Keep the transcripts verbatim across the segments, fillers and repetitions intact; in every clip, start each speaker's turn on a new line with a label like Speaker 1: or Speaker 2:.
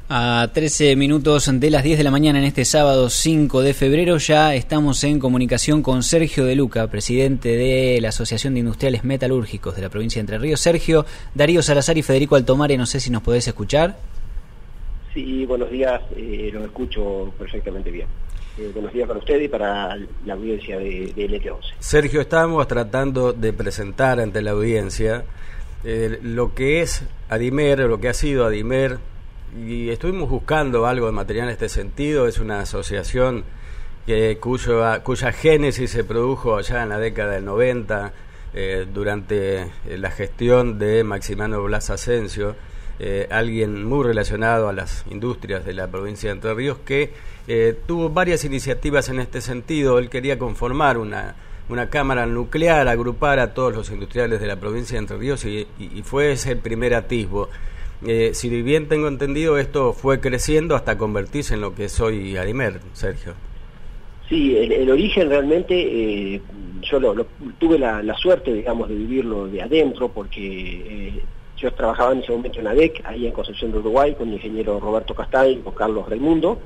Speaker 1: A trece minutos de las diez de la mañana en este sábado cinco de febrero ya estamos en comunicación con Sergio De Luca, presidente de la Asociación de Industriales Metalúrgicos de la provincia de Entre Ríos. Sergio, Darío Salazar y Federico Altomare, no sé si nos podés escuchar.
Speaker 2: Sí, buenos días, eh, los escucho perfectamente bien. Eh, buenos días para usted y para la audiencia de, de L T once.
Speaker 3: Sergio, estábamos tratando de presentar ante la audiencia eh, lo que es Adimer, lo que ha sido Adimer, y estuvimos buscando algo de material en este sentido. Es una asociación que, cuyo, cuya génesis se produjo allá en la década del noventa, eh, durante eh, la gestión de Maximiano Blas Asensio, eh, alguien muy relacionado a las industrias de la provincia de Entre Ríos, que eh, tuvo varias iniciativas en este sentido. Él quería conformar una, una cámara nuclear, agrupar a todos los industriales de la provincia de Entre Ríos, y, y, y fue ese el primer atisbo. Eh, si bien tengo entendido, esto fue creciendo hasta convertirse en lo que es hoy Adimer, Sergio.
Speaker 2: Sí, el, el origen realmente, eh, yo lo, lo, tuve la, la suerte, digamos, de vivirlo de adentro, porque eh, yo trabajaba en ese momento en ADEC, ahí en Concepción de Uruguay, con el ingeniero Roberto Castay y con Carlos Raimundo,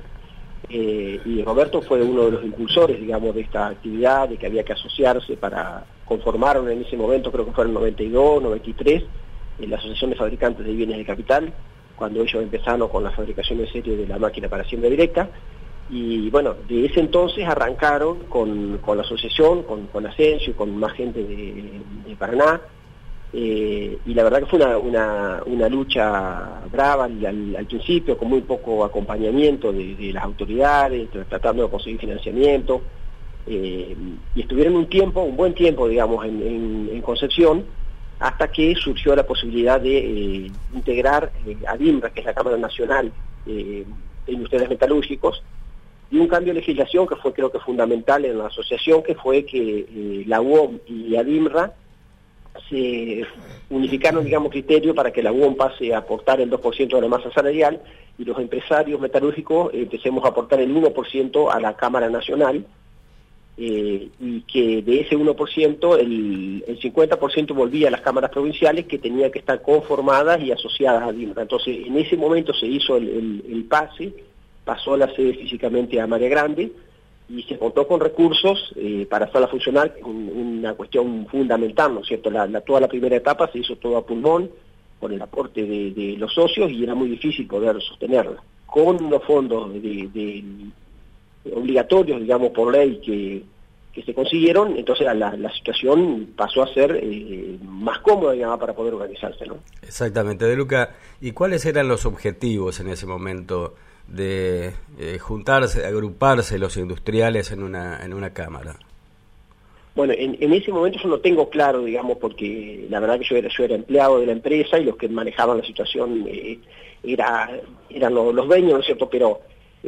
Speaker 2: eh, y Roberto fue uno de los impulsores, digamos, de esta actividad, de que había que asociarse para conformar en ese momento, creo que fue en el noventa y dos, noventa y tres, en la Asociación de Fabricantes de Bienes de Capital, cuando ellos empezaron con la fabricación en serie de la máquina para siembra directa. Y bueno, de ese entonces arrancaron con, con la asociación, con, con Asensio, con más gente de, de Paraná, eh, y la verdad que fue una, una, una lucha brava al, al, al principio, con muy poco acompañamiento de, de las autoridades, tratando de conseguir financiamiento, eh, y estuvieron un tiempo, un buen tiempo, digamos, en, en, en Concepción, hasta que surgió la posibilidad de eh, integrar eh, a DIMRA, que es la Cámara Nacional eh, de Industriales Metalúrgicos, y un cambio de legislación que fue, creo que fundamental en la asociación, que fue que eh, la U O M y ADIMRA se unificaron, digamos, criterios para que la U O M pase a aportar el dos por ciento de la masa salarial y los empresarios metalúrgicos eh, empecemos a aportar el uno por ciento a la Cámara Nacional, eh, y que de ese uno por ciento el, el cincuenta por ciento volvía a las cámaras provinciales, que tenían que estar conformadas y asociadas a DIMRA. Entonces, en ese momento se hizo el, el, el pase, pasó la sede físicamente a María Grande, y se contó con recursos eh, para hacerla funcionar, un, una cuestión fundamental, ¿no es cierto? La, la, toda la primera etapa se hizo todo a pulmón, con el aporte de, de los socios, y era muy difícil poder sostenerla. Con los fondos de, de, de obligatorios, digamos, por ley que, que se consiguieron, entonces la, la situación pasó a ser eh, más cómoda, digamos, para poder organizarse, ¿no?
Speaker 3: Exactamente. De Luca, ¿y cuáles eran los objetivos en ese momento de eh, juntarse, agruparse los industriales en una en una cámara?
Speaker 2: Bueno, en, en ese momento yo no tengo claro, digamos, porque la verdad que yo era, yo era empleado de la empresa, y los que manejaban la situación eh, era, eran los, los dueños, ¿no es cierto? Pero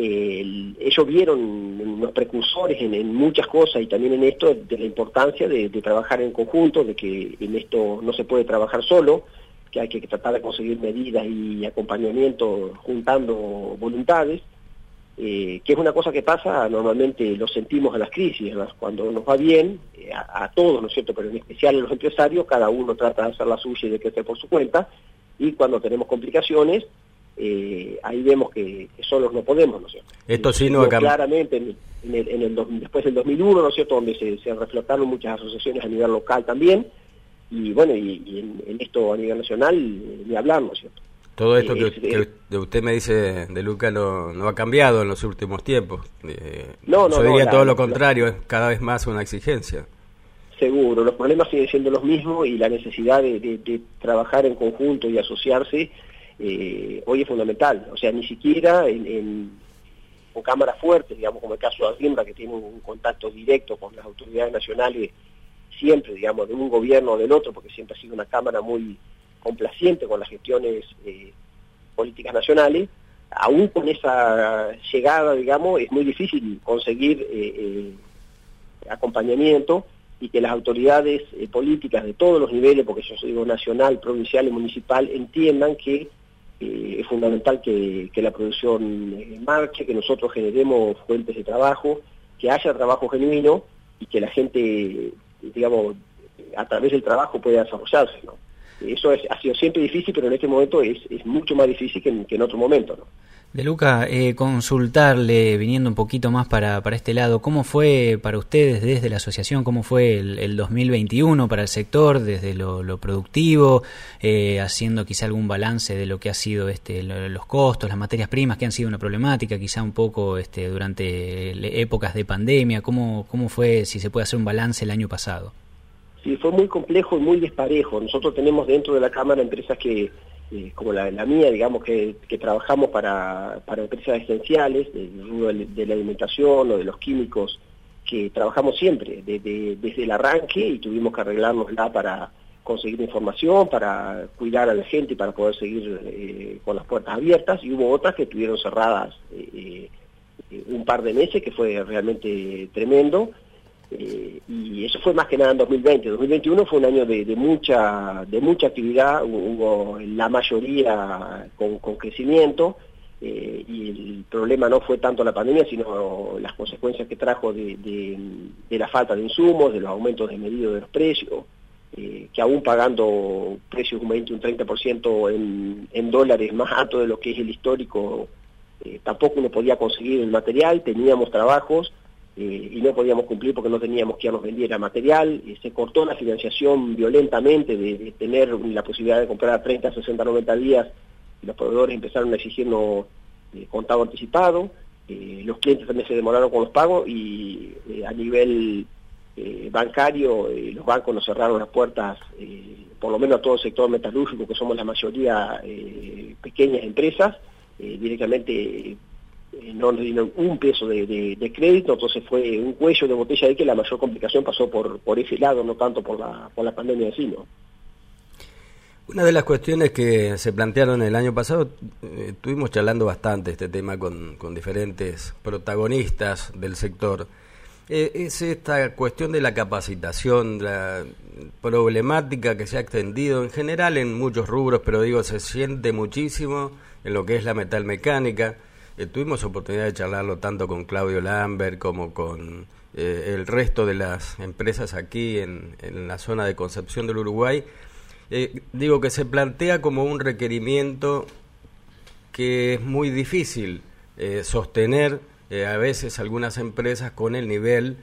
Speaker 2: eh, ellos vieron los precursores en, en muchas cosas, y también en esto, de la importancia de, de trabajar en conjunto, de que en esto no se puede trabajar solo, que hay que tratar de conseguir medidas y acompañamiento juntando voluntades, eh, que es una cosa que pasa, normalmente lo sentimos en las crisis, ¿no? Cuando nos va bien, eh, a, a todos, ¿no es cierto?, pero en especial a los empresarios, cada uno trata de hacer la suya y de crecer por su cuenta, y cuando tenemos complicaciones, eh, ahí vemos que, que solos no podemos, ¿no es cierto?
Speaker 3: Esto sí no ha cambiado. Claramente,
Speaker 2: en, en el, en el, después del dos mil uno, ¿no es cierto?, donde se, se reflotaron muchas asociaciones a nivel local también, y bueno, y, y en, en esto a nivel nacional, ni hablar, ¿no es cierto?
Speaker 3: Todo esto
Speaker 2: eh,
Speaker 3: que,
Speaker 2: es,
Speaker 3: que usted me dice, De Luca, no, no ha cambiado en los últimos tiempos. Eh,
Speaker 2: no, no,
Speaker 3: yo diría
Speaker 2: no,
Speaker 3: todo
Speaker 2: la,
Speaker 3: lo contrario,
Speaker 2: la,
Speaker 3: es cada vez más una exigencia.
Speaker 2: Seguro, los problemas siguen siendo los mismos, y la necesidad de, de, de trabajar en conjunto y asociarse eh, hoy es fundamental. O sea, ni siquiera en, en, con cámaras fuertes, digamos, como el caso de Adimbra, que tiene un, un contacto directo con las autoridades nacionales, siempre, digamos, de un gobierno o del otro, porque siempre ha sido una cámara muy complaciente con las gestiones eh, políticas nacionales. Aún con esa llegada, digamos, es muy difícil conseguir eh, eh, acompañamiento, y que las autoridades eh, políticas de todos los niveles, porque yo digo nacional, provincial y municipal, entiendan que eh, es fundamental que, que la producción eh, marche, que nosotros generemos fuentes de trabajo, que haya trabajo genuino, y que la gente, digamos, a través del trabajo pueda desarrollarse, ¿no? Eso es, ha sido siempre difícil, pero en este momento es, es mucho más difícil que en, que en otro momento, ¿no?
Speaker 1: De Luca, eh, consultarle, viniendo un poquito más para, para este lado, ¿cómo fue para ustedes desde la asociación, cómo fue el, el dos mil veintiuno para el sector, desde lo, lo productivo, eh, haciendo quizá algún balance de lo que ha sido este, lo, los costos, las materias primas que han sido una problemática, quizá un poco este, durante épocas de pandemia? ¿Cómo, cómo fue, si se puede hacer un balance, el año pasado?
Speaker 2: Sí, fue muy complejo y muy desparejo. Nosotros tenemos dentro de la Cámara empresas que Eh, como la, la mía, digamos, que, que trabajamos para, para empresas esenciales, del rubro de, de la alimentación o de los químicos, que trabajamos siempre, de, de, desde el arranque, y tuvimos que arreglárnosla para conseguir información, para cuidar a la gente y para poder seguir eh, con las puertas abiertas, y hubo otras que estuvieron cerradas eh, eh, un par de meses, que fue realmente tremendo. Eh, y eso fue más que nada en dos mil veinte. dos mil veintiuno fue un año de, de mucha de mucha actividad, hubo la mayoría con, con crecimiento, eh, y el problema no fue tanto la pandemia, sino las consecuencias que trajo de, de, de la falta de insumos, de los aumentos desmedidos de los precios, eh, que aún pagando precios un veinte, un treinta por ciento en, en dólares más alto de lo que es el histórico, eh, tampoco uno podía conseguir el material, teníamos trabajos, Eh, y no podíamos cumplir porque no teníamos quien nos vendiera material. Eh, se cortó la financiación violentamente de, de tener la posibilidad de comprar a treinta, sesenta, noventa días, y los proveedores empezaron a exigirnos eh, contado anticipado. Eh, los clientes también se demoraron con los pagos, y eh, a nivel eh, bancario eh, los bancos nos cerraron las puertas, eh, por lo menos a todo el sector metalúrgico, que somos la mayoría eh, pequeñas empresas, eh, directamente eh, no nos dieron un peso de, de, de crédito. Entonces fue un cuello de botella de que la mayor complicación pasó por, por ese lado, no tanto por la, por la pandemia en sí, ¿no?
Speaker 3: Una de las cuestiones que se plantearon el año pasado, eh, estuvimos charlando bastante este tema con, con diferentes protagonistas del sector, eh, es esta cuestión de la capacitación, la problemática que se ha extendido en general en muchos rubros, pero digo, se siente muchísimo en lo que es la metalmecánica. Eh, tuvimos oportunidad de charlarlo tanto con Claudio Lambert como con eh, el resto de las empresas aquí en, en la zona de Concepción del Uruguay. Eh, digo que se plantea como un requerimiento que es muy difícil eh, sostener eh, a veces algunas empresas con el nivel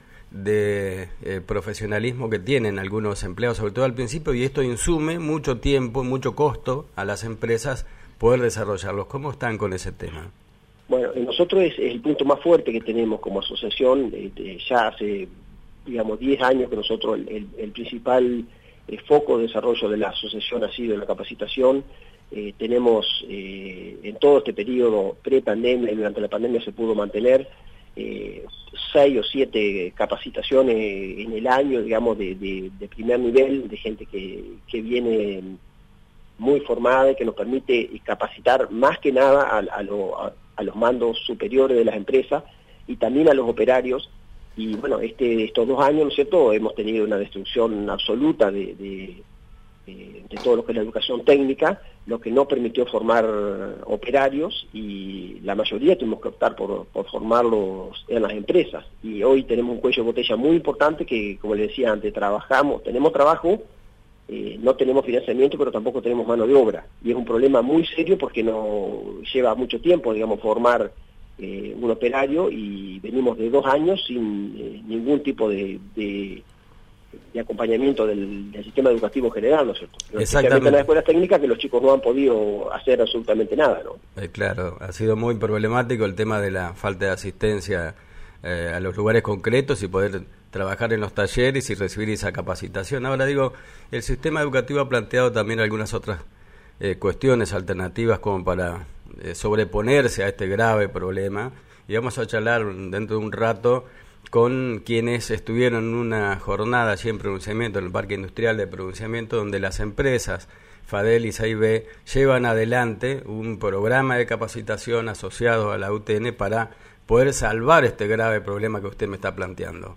Speaker 3: de eh, profesionalismo que tienen algunos empleados, sobre todo al principio, y esto insume mucho tiempo, mucho costo a las empresas poder desarrollarlos. ¿Cómo están con ese tema?
Speaker 2: Bueno, nosotros es, es el punto más fuerte que tenemos como asociación. Eh, de, ya hace, digamos, diez años que nosotros, el, el, el principal eh, foco de desarrollo de la asociación ha sido la capacitación. Eh, tenemos eh, en todo este periodo pre-pandemia y durante la pandemia se pudo mantener eh, seis o siete capacitaciones en el año, digamos, de, de, de primer nivel, de gente que, que viene muy formada y que nos permite capacitar más que nada a, a, lo, a, a los mandos superiores de las empresas y también a los operarios. Y bueno, este, estos dos años, ¿no es cierto?, hemos tenido una destrucción absoluta de, de, de, de todo lo que es la educación técnica, lo que no permitió formar operarios, y la mayoría tuvimos que optar por, por formarlos en las empresas. Y hoy tenemos un cuello de botella muy importante que, como les decía antes, trabajamos, tenemos trabajo, Eh, no tenemos financiamiento, pero tampoco tenemos mano de obra, y es un problema muy serio porque no lleva mucho tiempo, digamos, formar eh, un operario, y venimos de dos años sin eh, ningún tipo de, de, de acompañamiento del, del sistema educativo general, ¿no es cierto? Especialmente en las escuelas técnicas, que los chicos no han podido hacer absolutamente nada, ¿no?
Speaker 3: Eh, claro, ha sido muy problemático el tema de la falta de asistencia eh, a los lugares concretos y poder trabajar en los talleres y recibir esa capacitación. Ahora digo, el sistema educativo ha planteado también algunas otras eh, cuestiones alternativas como para eh, sobreponerse a este grave problema, y vamos a charlar dentro de un rato con quienes estuvieron en una jornada allí en pronunciamiento, en el Parque Industrial de Pronunciamiento, donde las empresas FADEL y C I B llevan adelante un programa de capacitación asociado a la U T N para poder salvar este grave problema que usted me está planteando.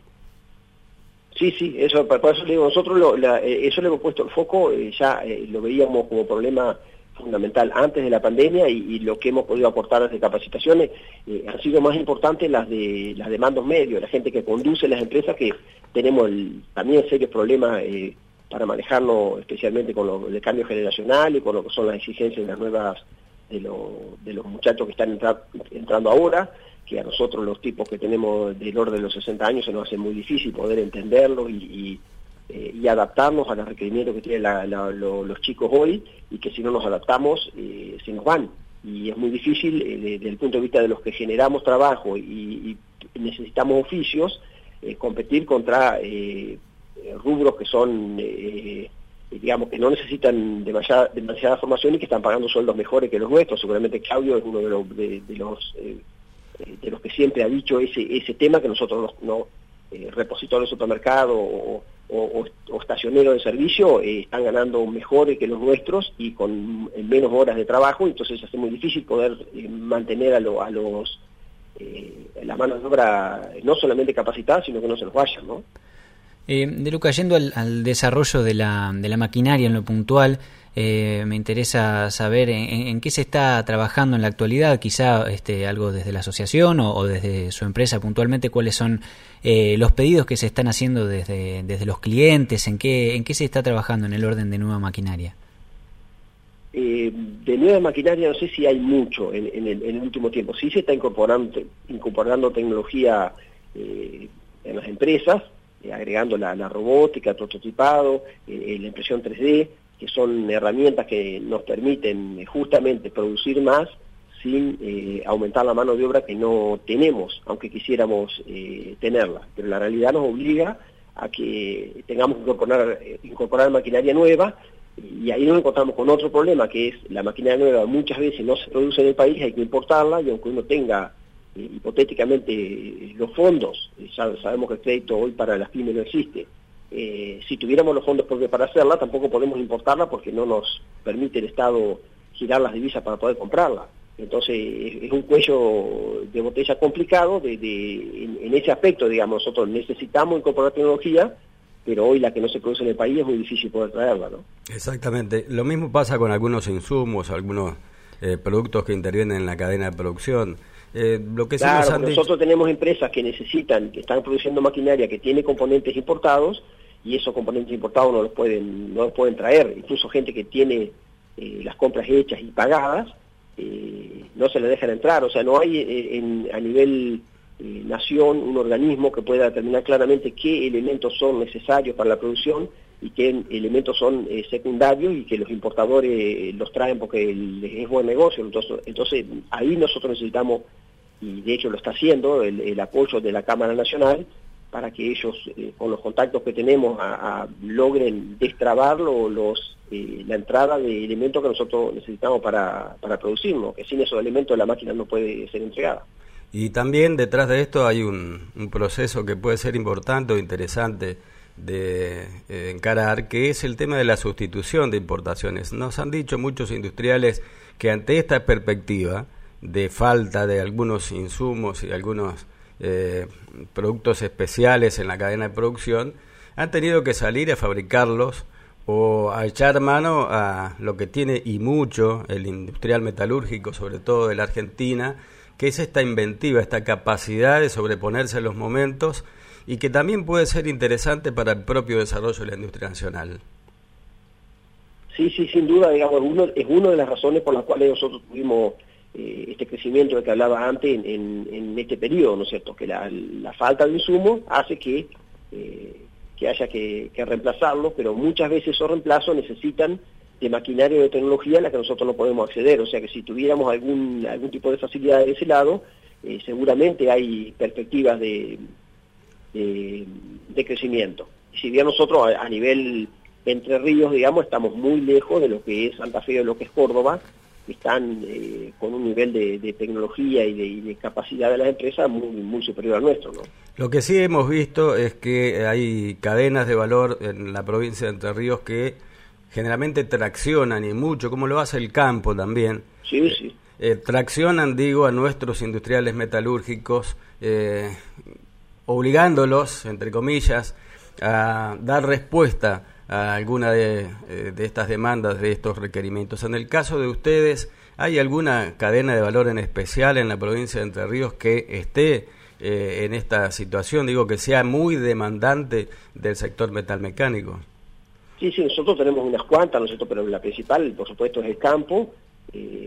Speaker 2: Sí, sí, eso, por eso le digo, nosotros lo, la, eh, eso le hemos puesto el foco, eh, ya eh, lo veíamos como problema fundamental antes de la pandemia, y, y lo que hemos podido aportar desde capacitaciones eh, han sido más importantes las de las de mandos medios, la gente que conduce las empresas, que tenemos el, también serios problemas eh, para manejarnos, especialmente con lo, el cambio generacional y con lo que son las exigencias de las nuevas de, lo, de los muchachos que están entra, entrando ahora, que a nosotros los tipos que tenemos del orden de los sesenta años se nos hace muy difícil poder entenderlo y, y, eh, y adaptarnos a los requerimientos que tienen la, la, lo, los chicos hoy, y que si no nos adaptamos eh, se nos van. Y es muy difícil eh, desde el punto de vista de los que generamos trabajo y, y necesitamos oficios, eh, competir contra eh, rubros que son, eh, digamos, que no necesitan demasiada, demasiada formación y que están pagando sueldos mejores que los nuestros. Seguramente Claudio es uno de los, de, de los eh, de los que siempre ha dicho ese ese tema, que nosotros no, no eh, repositorios de supermercado o, o, o estacioneros de servicio eh, están ganando mejores que los nuestros y con menos horas de trabajo, entonces hace muy difícil poder eh, mantener a, lo, a los eh, la mano de obra no solamente capacitada, sino que no se nos vayan, ¿no?
Speaker 1: Eh, de Luca, yendo al, al desarrollo de la, de la maquinaria en lo puntual, eh, me interesa saber en, en qué se está trabajando en la actualidad, quizá este, algo desde la asociación o, o desde su empresa puntualmente, cuáles son eh, los pedidos que se están haciendo desde, desde los clientes, en qué, en qué se está trabajando en el orden de nueva maquinaria.
Speaker 2: Eh, de nueva maquinaria no sé si hay mucho en, en, el, en el último tiempo. Sí se está incorporando, incorporando tecnología eh, en las empresas, agregando la, la robótica, el prototipado, eh, la impresión tres D, que son herramientas que nos permiten justamente producir más sin eh, aumentar la mano de obra que no tenemos, aunque quisiéramos eh, tenerla. Pero la realidad nos obliga a que tengamos que incorporar, eh, incorporar maquinaria nueva, y ahí nos encontramos con otro problema, que es la maquinaria nueva muchas veces no se produce en el país, hay que importarla, y aunque uno tenga Eh, hipotéticamente eh, los fondos, eh, ya sabemos que el crédito hoy para las pymes no existe, eh, si tuviéramos los fondos porque para hacerla tampoco podemos importarla porque no nos permite el Estado girar las divisas para poder comprarla. Entonces es, es un cuello de botella complicado de, de, en, en ese aspecto, digamos. Nosotros necesitamos incorporar tecnología, pero hoy la que no se produce en el país es muy difícil poder traerla, ¿no?
Speaker 3: Exactamente. Lo mismo pasa con algunos insumos, algunos eh, productos que intervienen en la cadena de producción. Eh, lo que
Speaker 2: claro,
Speaker 3: sí nos han
Speaker 2: nosotros
Speaker 3: dicho...
Speaker 2: tenemos empresas que necesitan, que están produciendo maquinaria que tiene componentes importados, y esos componentes importados no los pueden no los pueden traer. Incluso gente que tiene eh, las compras hechas y pagadas, eh, no se le dejan entrar. O sea, no hay eh, en, a nivel eh, nación un organismo que pueda determinar claramente qué elementos son necesarios para la producción y qué elementos son eh, secundarios, y que los importadores eh, los traen porque les es buen negocio. Entonces, entonces ahí nosotros necesitamos, y de hecho lo está haciendo, el, el apoyo de la Cámara Nacional para que ellos, eh, con los contactos que tenemos, a, a, logren destrabar lo, los, eh, la entrada de elementos que nosotros necesitamos para, para producirnos, que sin esos elementos la máquina no puede ser entregada.
Speaker 3: Y también detrás de esto hay un, un proceso que puede ser importante o interesante de eh, encarar, que es el tema de la sustitución de importaciones. Nos han dicho muchos industriales que ante esta perspectiva de falta de algunos insumos y algunos eh, productos especiales en la cadena de producción, han tenido que salir a fabricarlos o a echar mano a lo que tiene y mucho el industrial metalúrgico, sobre todo de la Argentina, que es esta inventiva, esta capacidad de sobreponerse a los momentos, y que también puede ser interesante para el propio desarrollo de la industria nacional.
Speaker 2: Sí, sí, sin duda, digamos, uno, es una de las razones por las cuales nosotros tuvimos eh, este crecimiento del que hablaba antes en, en, en este periodo, ¿no es cierto? Que la, la falta de insumos hace que, eh, que haya que, que reemplazarlos, pero muchas veces esos reemplazos necesitan de maquinaria o de tecnología a la que nosotros no podemos acceder. O sea que si tuviéramos algún, algún tipo de facilidad de ese lado, eh, seguramente hay perspectivas de... De, de crecimiento. Y si bien nosotros a, a nivel Entre Ríos, digamos, estamos muy lejos de lo que es Santa Fe o lo que es Córdoba, que están eh, con un nivel de, de tecnología y de, y de capacidad de las empresas muy, muy superior al nuestro, ¿no?
Speaker 3: Lo que sí hemos visto es que hay cadenas de valor en la provincia de Entre Ríos que generalmente traccionan, y mucho, como lo hace el campo también.
Speaker 2: Sí, sí.
Speaker 3: Eh, traccionan, digo, a nuestros industriales metalúrgicos, eh, obligándolos, entre comillas, a dar respuesta a alguna de, de estas demandas, de estos requerimientos. En el caso de ustedes, ¿hay alguna cadena de valor en especial en la provincia de Entre Ríos que esté eh, en esta situación, digo, que sea muy demandante del sector metalmecánico?
Speaker 2: Sí, sí, nosotros tenemos unas cuantas, ¿no es cierto? Pero la principal, por supuesto, es el campo, eh,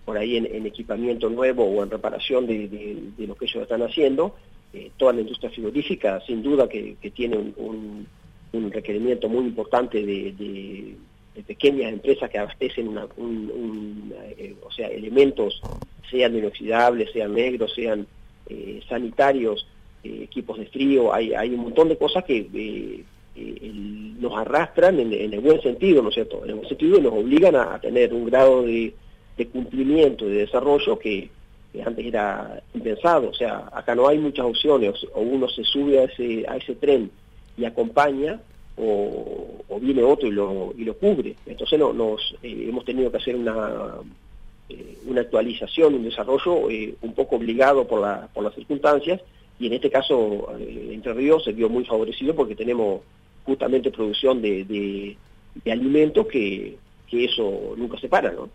Speaker 2: por ahí en, en equipamiento nuevo o en reparación de, de, de lo que ellos están haciendo. Eh, toda la industria frigorífica, sin duda que, que tiene un, un, un requerimiento muy importante de, de, de pequeñas empresas que abastecen una, un, un, eh, o sea, elementos, sean inoxidables, sean negros, sean eh, sanitarios, eh, equipos de frío. Hay, hay un montón de cosas que eh, eh, nos arrastran en, en el buen sentido, ¿no es cierto? En el buen sentido, y nos obligan a, a tener un grado de de cumplimiento, de desarrollo que, que antes era impensado. O sea, acá no hay muchas opciones, o uno se sube a ese, a ese tren y acompaña, o, o viene otro y lo, y lo cubre. Entonces no, nos eh, hemos tenido que hacer una, eh, una actualización, un desarrollo eh, un poco obligado por, la, por las circunstancias, y en este caso eh, Entre Ríos se vio muy favorecido porque tenemos justamente producción de, de, de alimentos que, que eso nunca se para, ¿no?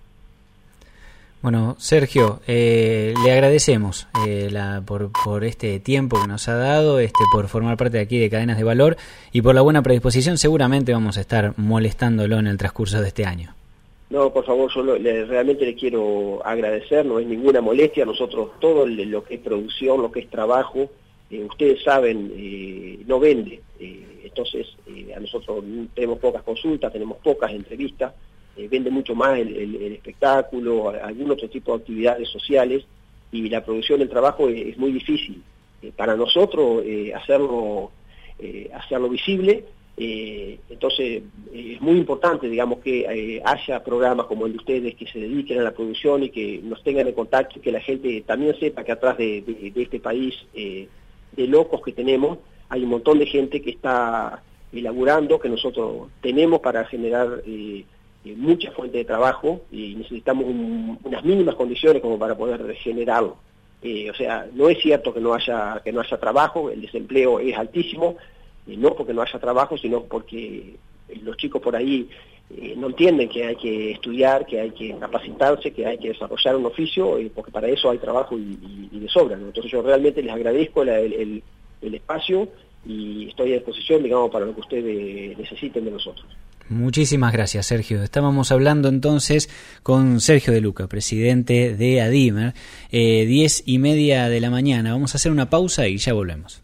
Speaker 1: Bueno, Sergio, eh, le agradecemos eh, la, por, por este tiempo que nos ha dado, este, por formar parte de aquí de Cadenas de Valor y por la buena predisposición. Seguramente vamos a estar molestándolo en el transcurso de este año.
Speaker 2: No, por favor, yo lo, le, realmente le quiero agradecer, no es ninguna molestia. Nosotros todo lo que es producción, lo que es trabajo, eh, ustedes saben, eh, no vende. Eh, entonces, eh, a nosotros tenemos pocas consultas, tenemos pocas entrevistas. Eh, vende mucho más el, el, el espectáculo, algún otro tipo de actividades sociales, y la producción del trabajo es, es muy difícil. Eh, para nosotros eh, hacerlo eh, hacerlo visible, eh, entonces eh, es muy importante, digamos, que eh, haya programas como el de ustedes que se dediquen a la producción y que nos tengan en contacto, y que la gente también sepa que atrás de, de, de este país eh, de locos que tenemos, hay un montón de gente que está elaborando, que nosotros tenemos para generar eh, mucha fuente de trabajo, y necesitamos un, unas mínimas condiciones como para poder generarlo. Eh, o sea, no es cierto que no haya que no haya trabajo, el desempleo es altísimo, eh, no porque no haya trabajo, sino porque los chicos por ahí eh, no entienden que hay que estudiar, que hay que capacitarse, que hay que desarrollar un oficio, eh, porque para eso hay trabajo y, y, y de sobra, ¿no? Entonces yo realmente les agradezco la, el, el, el espacio, y estoy a disposición, digamos, para lo que ustedes necesiten de nosotros.
Speaker 1: Muchísimas gracias, Sergio. Estábamos hablando entonces con Sergio De Luca, presidente de ADIMER, eh, diez y media de la mañana. Vamos a hacer una pausa y ya volvemos.